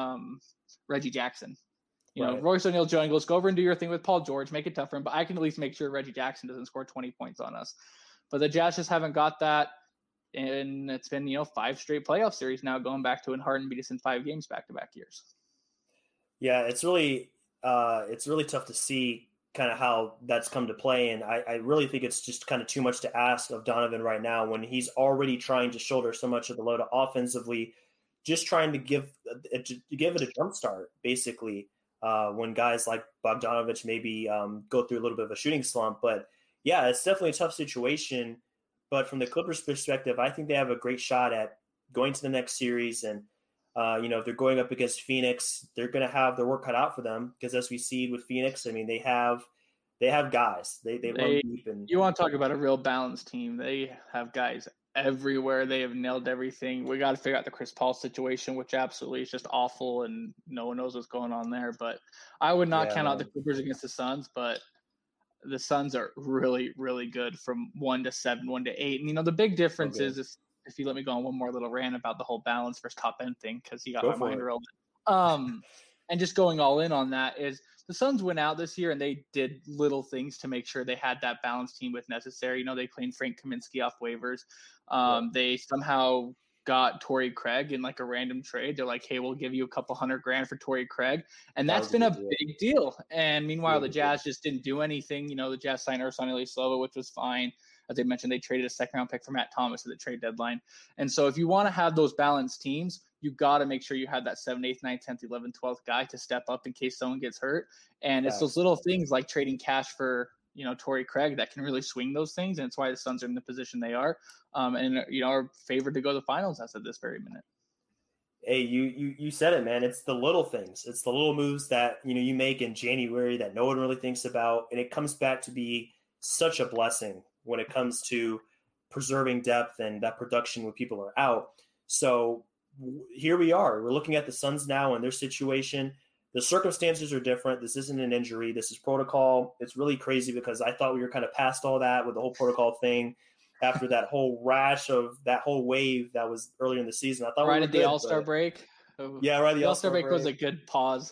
Reggie Jackson. Royce O'Neal-Jones goes, go over and do your thing with Paul George, make it tough for him, but I can at least make sure Reggie Jackson doesn't score 20 points on us. But the Jazz just haven't got that, and it's been, 5 straight playoff series now, going back to when Harden beat us in 5 games back-to-back years. Yeah, it's really tough to see kind of how that's come to play, and I really think it's just kind of too much to ask of Donovan right now when he's already trying to shoulder so much of the load offensively, just trying to give it a jump start, basically. When guys like Bogdanovich maybe go through a little bit of a shooting slump. But, yeah, it's definitely a tough situation. But from the Clippers' perspective, I think they have a great shot at going to the next series. And, if they're going up against Phoenix, they're going to have their work cut out for them because, as we see with Phoenix, they have guys. They run deep. And you want to talk about a real balanced team. They have guys everywhere. They have nailed everything. We got to figure out the Chris Paul situation, which absolutely is just awful, and no one knows what's going on there. But I would not count out the Clippers against the Suns, but the Suns are really, really good from 1 to 7, 1 to 8. And, the big difference is if you let me go on one more little rant about the whole balance versus top end thing, because you got my mind rolling. And just going all in on that is the Suns went out this year and they did little things to make sure they had that balanced team with necessary. They claimed Frank Kaminsky off waivers. They somehow got Torrey Craig in like a random trade. They're like, hey, we'll give you a couple $100,000 for Torrey Craig. And that's been a big deal. And meanwhile, the Jazz just didn't do anything. The Jazz signed Ersan Ilyasova, which was fine. As I mentioned, they traded a second-round pick for Matt Thomas at the trade deadline. And so if you want to have those balanced teams, you got to make sure you have that 7th, 8th, 9th, 10th, 11th, 12th guy to step up in case someone gets hurt. And it's those little things like trading cash for, Torrey Craig that can really swing those things. And it's why the Suns are in the position they are and are favored to go to the finals as of this very minute. Hey, you said it, man. It's the little things. It's the little moves that, you make in January that no one really thinks about. And it comes back to be such a blessing when it comes to preserving depth and that production when people are out. So here we are. We're looking at the Suns now and their situation. The circumstances are different. This isn't an injury. This is protocol. It's really crazy because I thought we were kind of past all that with the whole protocol thing after that whole rash of that whole wave that was earlier in the season. I thought right we were at the All-Star break. Yeah, right. The All-Star break was a good pause.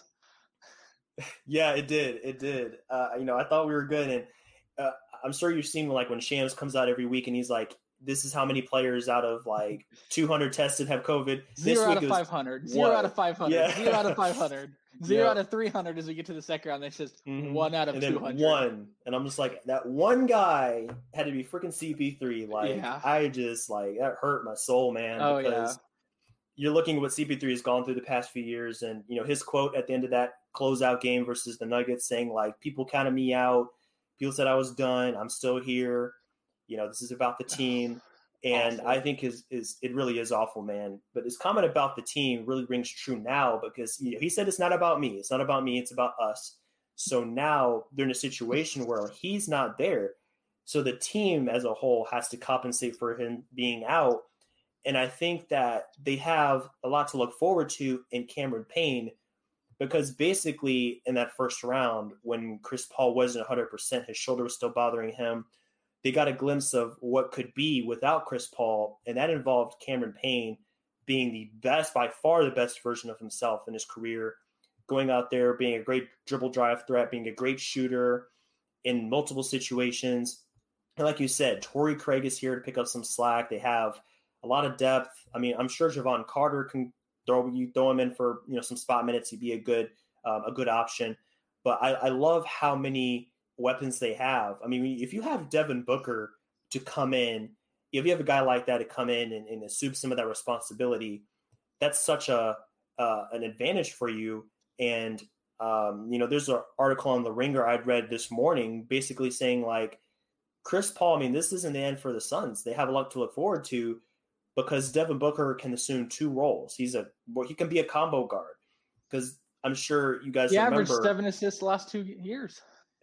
Yeah, it did. It did. I thought we were good. And I'm sure you've seen like when Shams comes out every week and he's like, this is how many players out of like 200 tested have COVID. Zero out of 500. 0 out of 500. Yeah. 0 out of 500. 0 out of 300 as we get to the second round. That's just 1 out of 200. One. And I'm just like, that one guy had to be freaking CP3. Like, I just like, that hurt my soul, man. Because you're looking at what CP3 has gone through the past few years. And, his quote at the end of that closeout game versus the Nuggets saying like, people counted me out. People said I was done. I'm still here. This is about the team. And awful. I think it really is awful, man. But his comment about the team really rings true now because he said it's not about me. It's not about me. It's about us. So now they're in a situation where he's not there. So the team as a whole has to compensate for him being out. And I think that they have a lot to look forward to in Cameron Payne because basically in that first round, when Chris Paul wasn't 100%, his shoulder was still bothering him. They got a glimpse of what could be without Chris Paul, and that involved Cameron Payne being the best, by far the best version of himself in his career, going out there, being a great dribble drive threat, being a great shooter in multiple situations. And like you said, Torrey Craig is here to pick up some slack. They have a lot of depth. I mean, I'm sure Javon Carter can throw him in for some spot minutes. He'd be a good option. But I love how many weapons they have. I mean, if you have Devin Booker to come in, if you have a guy like that to come in and assume some of that responsibility, that's such an advantage for you. And there's an article on The Ringer I'd read this morning, basically saying like Chris Paul. I mean, this isn't the end for the Suns. They have a lot to look forward to because Devin Booker can assume two roles. He can be a combo guard because I'm sure you guys remember. He averaged 7 assists the last 2 years.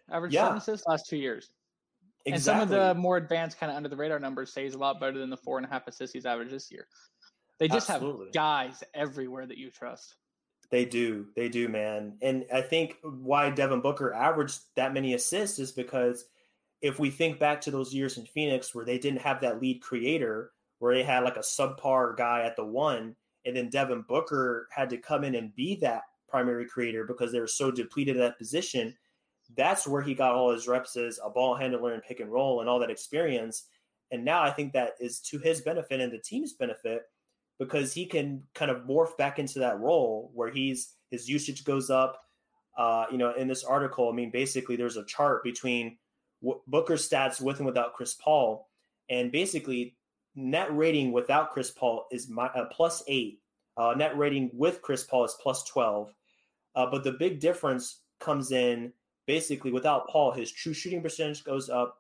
7 assists last 2 years. Exactly. And some of the more advanced kind of under the radar numbers say he's a lot better than the 4.5 assists he's averaged this year. They just have guys everywhere that you trust. They do, man. And I think why Devin Booker averaged that many assists is because if we think back to those years in Phoenix where they didn't have that lead creator, where they had like a subpar guy at the one, and then Devin Booker had to come in and be that primary creator because they were so depleted at that position. That's where he got all his reps as a ball handler and pick and roll and all that experience. And now I think that is to his benefit and the team's benefit because he can kind of morph back into that role where his usage goes up. In this article, I mean, basically there's a chart between Booker's stats with and without Chris Paul. And basically net rating without Chris Paul is +8. Net rating with Chris Paul is +12. But the big difference comes in basically without Paul, his true shooting percentage goes up,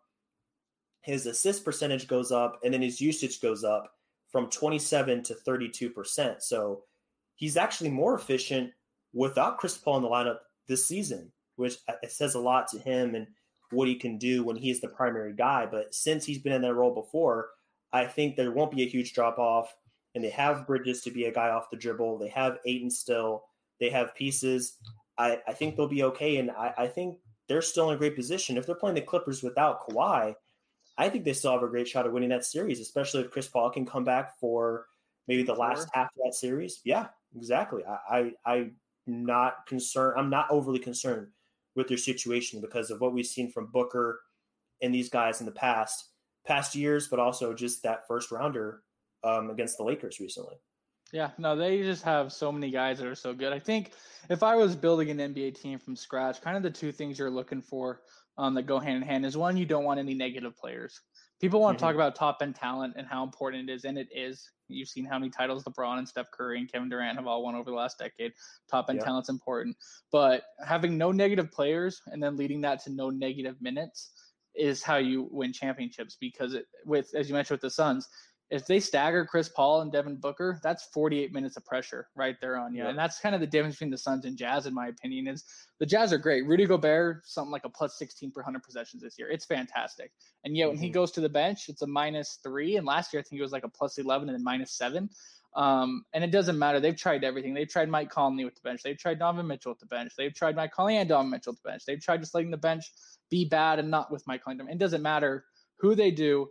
his assist percentage goes up, and then his usage goes up from 27 to 32%. So he's actually more efficient without Chris Paul in the lineup this season, which it says a lot to him and what he can do when he's the primary guy. But since he's been in that role before, I think there won't be a huge drop-off, and they have Bridges to be a guy off the dribble. They have Ayton still. They have pieces. I think they'll be okay, and I think they're still in a great position. If they're playing the Clippers without Kawhi, I think they still have a great shot at winning that series, especially if Chris Paul can come back for maybe the last half of that series. Yeah, exactly. I'm not concerned. I'm not overly concerned with their situation because of what we've seen from Booker and these guys in the past years, but also just that first rounder against the Lakers recently. Yeah, no, they just have so many guys that are so good. I think if I was building an NBA team from scratch, kind of the two things you're looking for that go hand in hand is one, you don't want any negative players. People want to talk about top end talent and how important it is, and it is. You've seen how many titles LeBron and Steph Curry and Kevin Durant have all won over the last decade. Top end talent's important, but having no negative players and then leading that to no negative minutes is how you win championships. Because as you mentioned with the Suns, if they stagger Chris Paul and Devin Booker, that's 48 minutes of pressure right there on you. Yep. And that's kind of the difference between the Suns and Jazz, in my opinion, is the Jazz are great. Rudy Gobert, something like a plus 16 per 100 possessions this year. It's fantastic. And yet when he goes to the bench, it's a -3. And last year, I think it was like a plus 11 and then -7. And it doesn't matter. They've tried everything. They've tried Mike Conley with the bench. They've tried Donovan Mitchell with the bench. They've tried Mike Conley and Donovan Mitchell with the bench. They've tried just letting the bench be bad and not with Mike Conley. It doesn't matter who they do.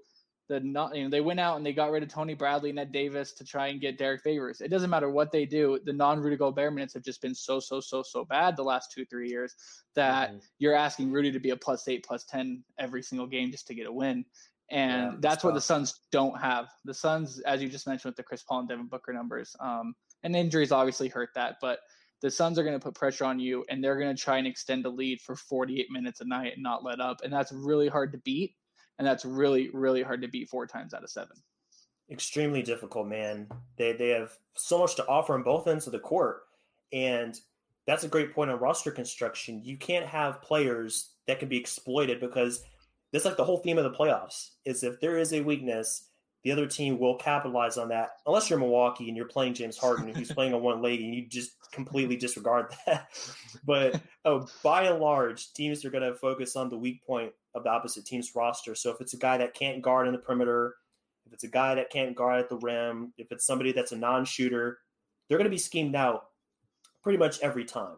They went out and they got rid of Tony Bradley and Ed Davis to try and get Derek Favors. It doesn't matter what they do. The non-Rudy Gobert minutes have just been so bad the last 2-3 years that you're asking Rudy to be a +8, +10 every single game just to get a win. And that's what the Suns don't have. The Suns, as you just mentioned with the Chris Paul and Devin Booker numbers, and injuries obviously hurt that, but the Suns are going to put pressure on you and they're going to try and extend a lead for 48 minutes a night and not let up. And that's really hard to beat. And that's really, really hard to beat 4 times out of 7. Extremely difficult, man. They have so much to offer on both ends of the court. And that's a great point on roster construction. You can't have players that can be exploited because that's like the whole theme of the playoffs is if there is a weakness, the other team will capitalize on that. Unless you're Milwaukee and you're playing James Harden who's playing on one leg and you just completely disregard that. But by and large, teams are going to focus on the weak point of the opposite team's roster. So if it's a guy that can't guard in the perimeter, if it's a guy that can't guard at the rim, if it's somebody that's a non-shooter, they're going to be schemed out pretty much every time.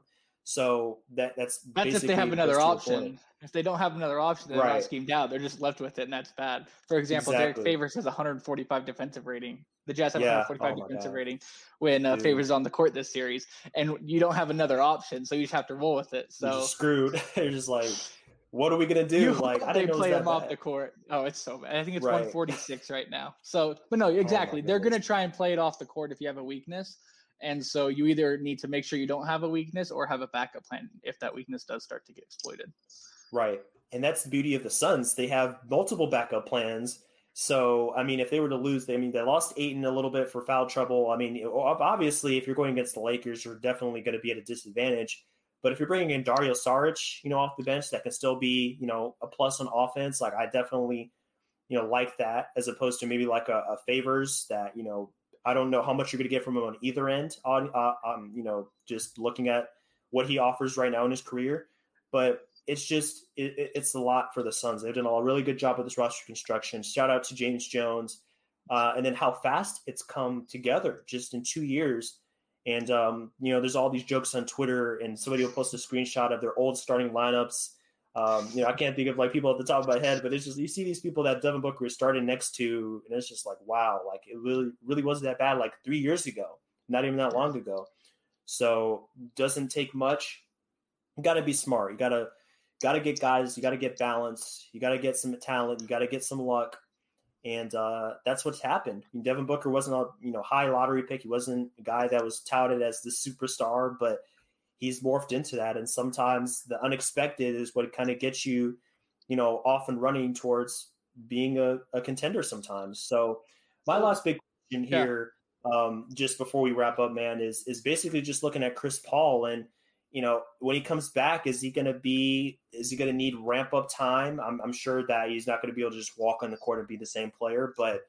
So that's if they have another option. If they don't have another option, they're not schemed out. They're just left with it, and that's bad. For example, Derek Favors has 145 defensive rating. The Jazz have 145 defensive rating when Favors is on the court this series, and you don't have another option, so you just have to roll with it. So you're just screwed. You're just like, what are we gonna do? Like, I didn't know play him off the court. Oh, it's so bad. I think it's 146 right now. So, but no, exactly. They're gonna try and play it off the court if you have a weakness. And so you either need to make sure you don't have a weakness or have a backup plan if that weakness does start to get exploited. Right. And that's the beauty of the Suns. They have multiple backup plans. So, I mean, if they were to lose, they lost Ayton a little bit for foul trouble. I mean, obviously, if you're going against the Lakers, you're definitely going to be at a disadvantage. But if you're bringing in Dario Saric, off the bench, that can still be, a plus on offense. Like, I definitely, like that as opposed to maybe like a Favors that, I don't know how much you're going to get from him on either end, just looking at what he offers right now in his career. But it's just it's a lot for the Suns. They've done a really good job with this roster construction. Shout out to James Jones. And then how fast it's come together just in 2 years. And, there's all these jokes on Twitter and somebody will post a screenshot of their old starting lineups. I can't think of like people at the top of my head, but it's just, you see these people that Devin Booker is starting next to, and it's just like, wow, like it really wasn't that bad like 3 years ago, not even that long ago. So doesn't take much. You got to be smart. You got to get guys, you got to get balance. You got to get some talent. You got to get some luck. And that's what's happened. I mean, Devin Booker wasn't a high lottery pick. He wasn't a guy that was touted as the superstar, but he's morphed into that. And sometimes the unexpected is what kind of gets you, off and running towards being a contender sometimes. So my last big question here, just before we wrap up, man, is basically just looking at Chris Paul and, when he comes back, is he going to need ramp up time? I'm sure that he's not going to be able to just walk on the court and be the same player, but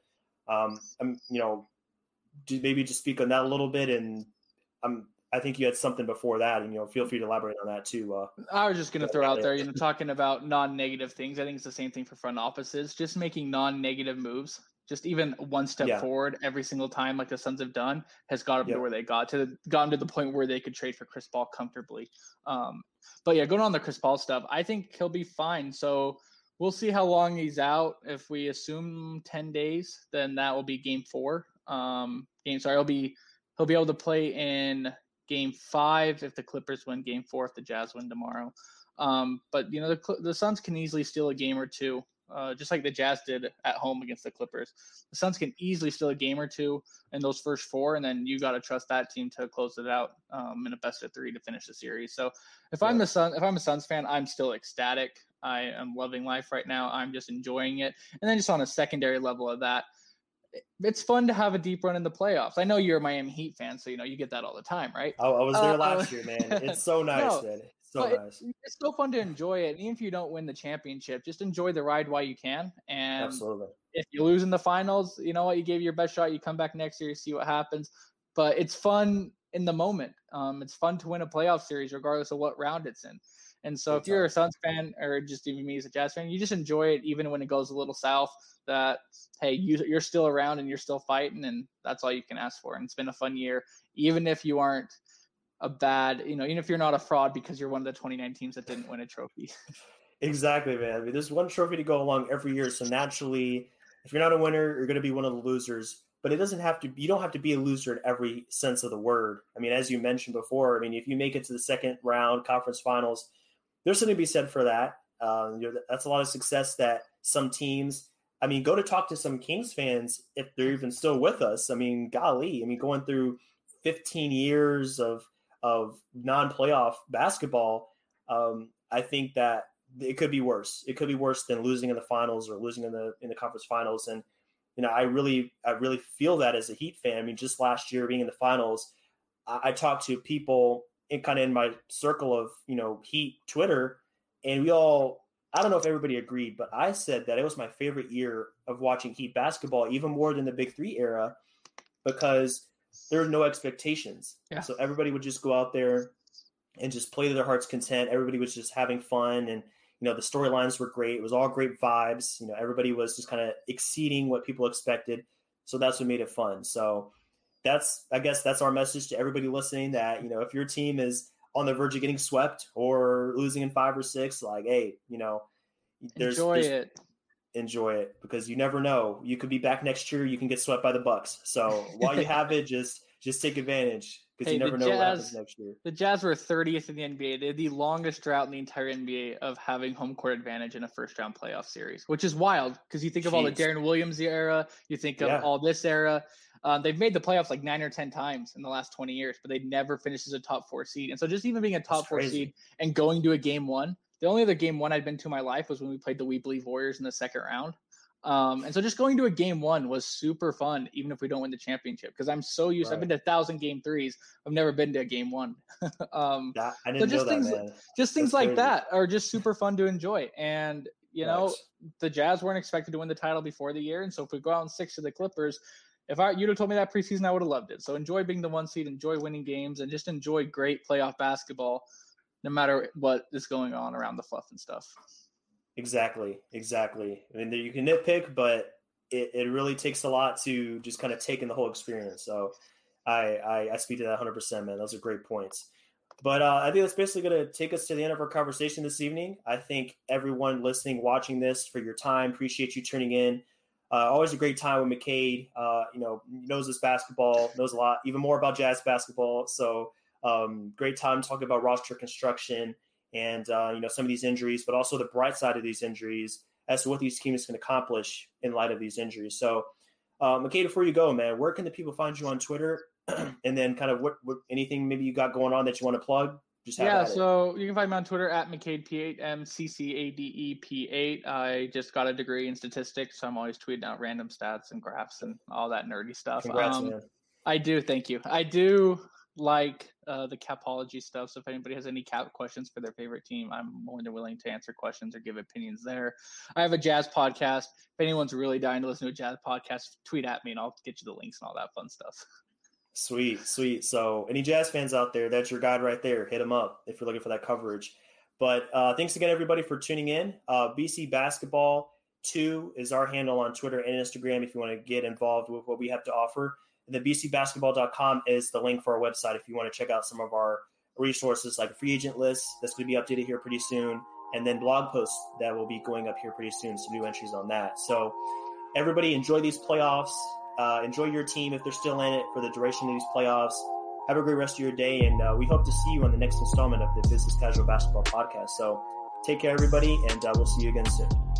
maybe just speak on that a little bit. And I think you had something before that, and feel free to elaborate on that too. I was just going to throw out there, talking about non-negative things. I think it's the same thing for front offices, just making non-negative moves. Just even one step forward every single time, like the Suns have done, has got them to where they gotten to the point where they could trade for Chris Paul comfortably. But yeah, going on the Chris Paul stuff, I think he'll be fine. So we'll see how long he's out. If we assume 10 days, then that will be game 4. He'll be able to play in game 5 if the Clippers win, game 4 if the Jazz win tomorrow. But the Suns can easily steal a game or two, just like the Jazz did at home against the Clippers. The Suns can easily steal a game or two in those first four, and then you got to trust that team to close it out in a best of three to finish the series. So if I'm a Suns fan, I'm still ecstatic. I am loving life right now. I'm just enjoying it. And then just on a secondary level of that, it's fun to have a deep run in the playoffs. I know you're a Miami Heat fan, so you get that all the time, right? I was there last year, man. It's so nice, man. It's so nice. It's so fun to enjoy it. And even if you don't win the championship, just enjoy the ride while you can. And absolutely, if you lose in the finals, you know what? You gave your best shot. You come back next year, you see what happens. But it's fun in the moment. It's fun to win a playoff series, regardless of what round it's in. And so if you're a Suns fan, or just even me as a Jazz fan, you just enjoy it even when it goes a little south, that, hey, you're still around and you're still fighting, and that's all you can ask for. And it's been a fun year, even if you aren't even if you're not a fraud because you're one of the 29 teams that didn't win a trophy. Exactly, man. I mean, there's one trophy to go along every year. So naturally, if you're not a winner, you're going to be one of the losers. But you don't have to be a loser in every sense of the word. I mean, as you mentioned before, I mean, if you make it to the second round conference finals, there's something to be said for that. That's a lot of success that some teams, I mean, go to talk to some Kings fans if they're even still with us. I mean, golly, going through 15 years of non-playoff basketball, I think that it could be worse. It could be worse than losing in the finals or losing in the conference finals. And, I really feel that as a Heat fan. I mean, just last year being in the finals, I talked to people in my circle of, Heat Twitter, and I don't know if everybody agreed, but I said that it was my favorite year of watching Heat basketball, even more than the Big Three era, because there were no expectations. Yeah. So everybody would just go out there and just play to their heart's content. Everybody was just having fun, and the storylines were great. It was all great vibes. Everybody was just kind of exceeding what people expected. So that's what made it fun. So I guess that's our message to everybody listening, that, if your team is on the verge of getting swept or losing in 5 or 6, like, hey, enjoy it, because you never know. You could be back next year. You can get swept by the Bucks. So while you have it, just take advantage, because you never know what happens next year. The Jazz were 30th in the NBA. They had the longest drought in the entire NBA of having home court advantage in a first-round playoff series, which is wild, because you think of all the Darren Williams era, you think of all this era. They've made the playoffs like 9 or 10 times in the last 20 years, but they never finished as a top 4 seed. And so just even being a top 4 seed and going to a game one, the only other game one I'd been to in my life was when we played the We Believe Warriors in the second round. And so just going to a game one was super fun, even if we don't win the championship, because I'm so used. I've been to 1,000 game threes. I've never been to a game one. I didn't know that, man. Just things like that are just super fun to enjoy. And, the Jazz weren't expected to win the title before the year. And so if we go out in 6 to the Clippers, you'd have told me that preseason, I would have loved it. So enjoy being the 1 seed, enjoy winning games, and just enjoy great playoff basketball, no matter what is going on around the fluff and stuff. Exactly. I mean, you can nitpick, but it really takes a lot to just kind of take in the whole experience. So I speak to that 100%, man. Those are great points. But I think that's basically going to take us to the end of our conversation this evening. I thank everyone listening, watching this, for your time. Appreciate you tuning in. Always a great time with McCade. Knows his basketball, knows a lot, even more about Jazz basketball. So great time talking about roster construction and, some of these injuries, but also the bright side of these injuries as to what these teams can accomplish in light of these injuries. So, McCade, before you go, man, where can the people find you on Twitter? And then kind of what anything maybe you got going on that you want to plug? So you can find me on Twitter at McCadeP8, MCCADEP8. I just got a degree in statistics, so I'm always tweeting out random stats and graphs and all that nerdy stuff. Congrats, man. I do. Thank you. I do like the capology stuff. So if anybody has any cap questions for their favorite team, I'm more than willing to answer questions or give opinions there. I have a Jazz podcast. If anyone's really dying to listen to a Jazz podcast, tweet at me and I'll get you the links and all that fun stuff. Sweet. So any Jazz fans out there, that's your guide right there. Hit him up if you're looking for that coverage. But thanks again, everybody, for tuning in. BC Basketball 2 is our handle on Twitter and Instagram if you want to get involved with what we have to offer. And then bcbasketball.com is the link for our website if you want to check out some of our resources, like a free agent list that's going to be updated here pretty soon, and then blog posts that will be going up here pretty soon, some new entries on that. So everybody enjoy these playoffs. Enjoy your team if they're still in it for the duration of these playoffs. Have a great rest of your day, and we hope to see you on the next installment of the Business Casual Basketball Podcast. So take care, everybody, and we'll see you again soon.